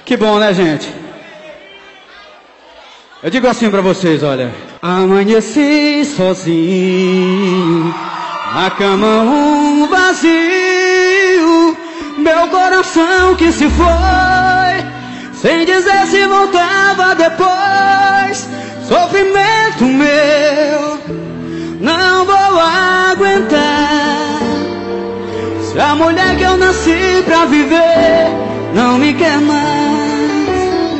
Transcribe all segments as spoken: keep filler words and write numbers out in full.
Que bom, né, gente? Eu digo assim pra vocês, olha. Amanheci sozinho, na cama um vazio, meu coração que se foi, sem dizer se voltava depois. Sofrimento meu, não vou aguentar. Se a mulher que eu nasci pra viver não me quer mais.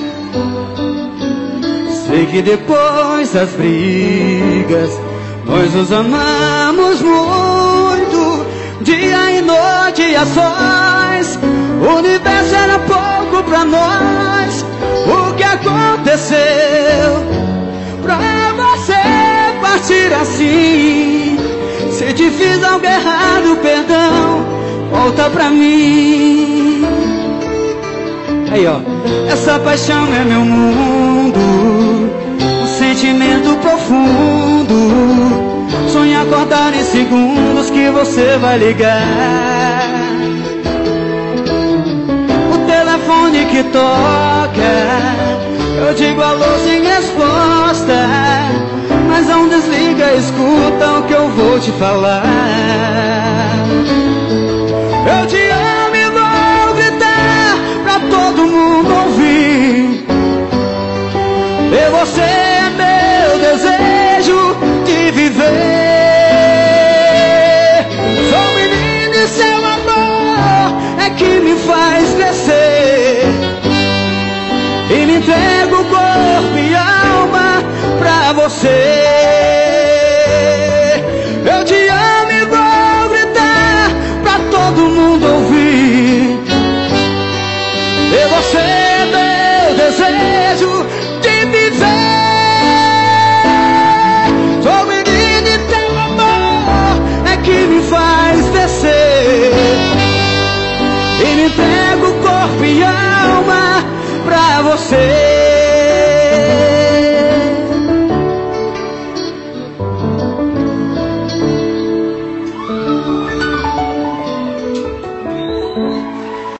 Sei que depois das brigas nós nos amamos muito, dia e noite a sós. O universo era pouco pra nós. O que aconteceu pra você partir assim? Se te fiz algo errado, perdão, volta pra mim. Aí ó, essa paixão é meu mundo, um sentimento profundo. Sonho acordar em segundos que você vai ligar. O telefone que toca, eu digo alô sem resposta, mas não desliga, escuta o que eu vou te falar. Eu te amo e vou gritar pra todo mundo ouvir. E você é meu desejo de viver. Sou menino e seu amor é que me faz crescer, e me entrego corpo e alma pra você. Eu te amo e vou gritar pra todo mundo ouvir. E você é meu desejo de viver. Sou menino e teu amor é que me faz descer, e me entrego corpo e alma pra você.